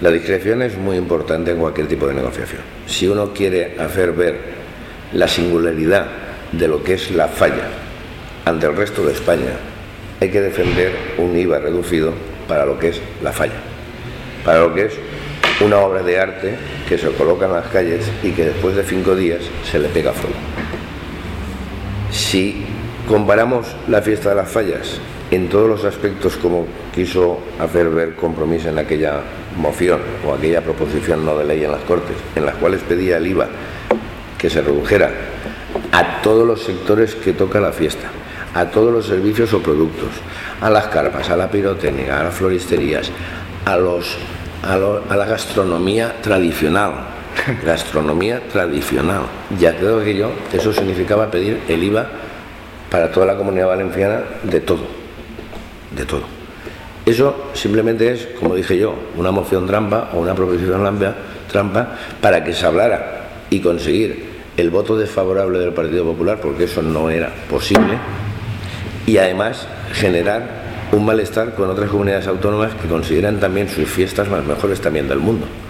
La discreción es muy importante en cualquier tipo de negociación. Si uno quiere hacer ver la singularidad de lo que es la falla ante el resto de España, hay que defender un IVA reducido para lo que es la falla, para lo que es una obra de arte que se coloca en las calles y que después de 5 días se le pega fuego. Si comparamos la fiesta de las fallas en todos los aspectos, como quiso hacer ver Compromís en aquella moción o aquella proposición no de ley en las Cortes, en las cuales pedía el IVA que se redujera a todos los sectores que toca la fiesta, a todos los servicios o productos, a las carpas, a la pirotécnica, a las floristerías, a la gastronomía tradicional. Gastronomía tradicional. Ya creo que eso significaba pedir el IVA para toda la Comunidad Valenciana de todo. De todo. Eso simplemente es, como dije yo, una moción trampa o una proposición trampa para que se hablara y conseguir el voto desfavorable del Partido Popular, porque eso no era posible, y además generar un malestar con otras comunidades autónomas que consideran también sus fiestas más mejores también del mundo.